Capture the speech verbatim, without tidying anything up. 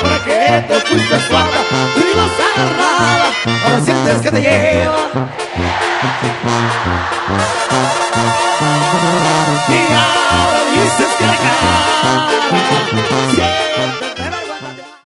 ahora que te fuiste suelta y los agarraba, ahora sientes que te lleva